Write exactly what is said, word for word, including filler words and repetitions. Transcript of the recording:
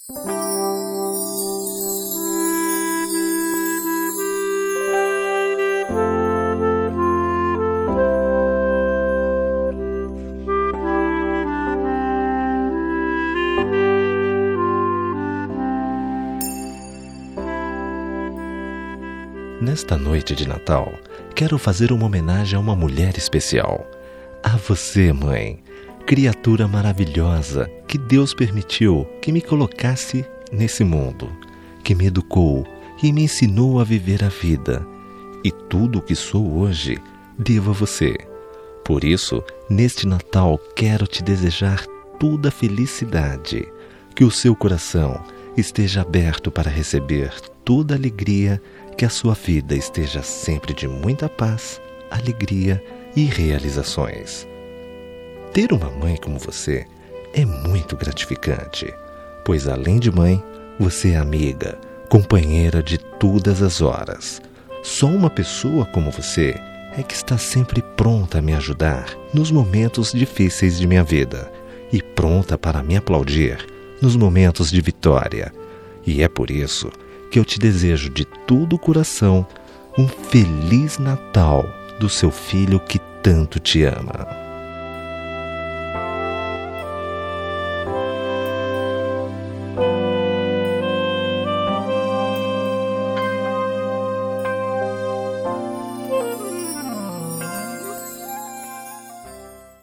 Nesta noite de Natal, quero fazer uma homenagem a uma mulher especial. A você, mãe, criatura maravilhosa que Deus permitiu que me colocasse nesse mundo, que me educou e me ensinou a viver a vida. E tudo o que sou hoje, devo a você. Por isso, neste Natal, quero te desejar toda a felicidade, que o seu coração esteja aberto para receber toda a alegria, que a sua vida esteja sempre de muita paz, alegria e realizações. Ter uma mãe como você é muito gratificante, pois além de mãe, você é amiga, companheira de todas as horas. Só uma pessoa como você é que está sempre pronta a me ajudar nos momentos difíceis de minha vida e pronta para me aplaudir nos momentos de vitória. E é por isso que eu te desejo de todo o coração um Feliz Natal do seu filho que tanto te ama.